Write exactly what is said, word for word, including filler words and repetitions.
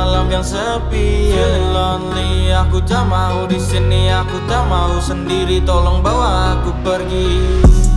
malam yang sepi, feeling lonely. Aku tak mau di sini, aku tak mau sendiri. Tolong bawa aku pergi.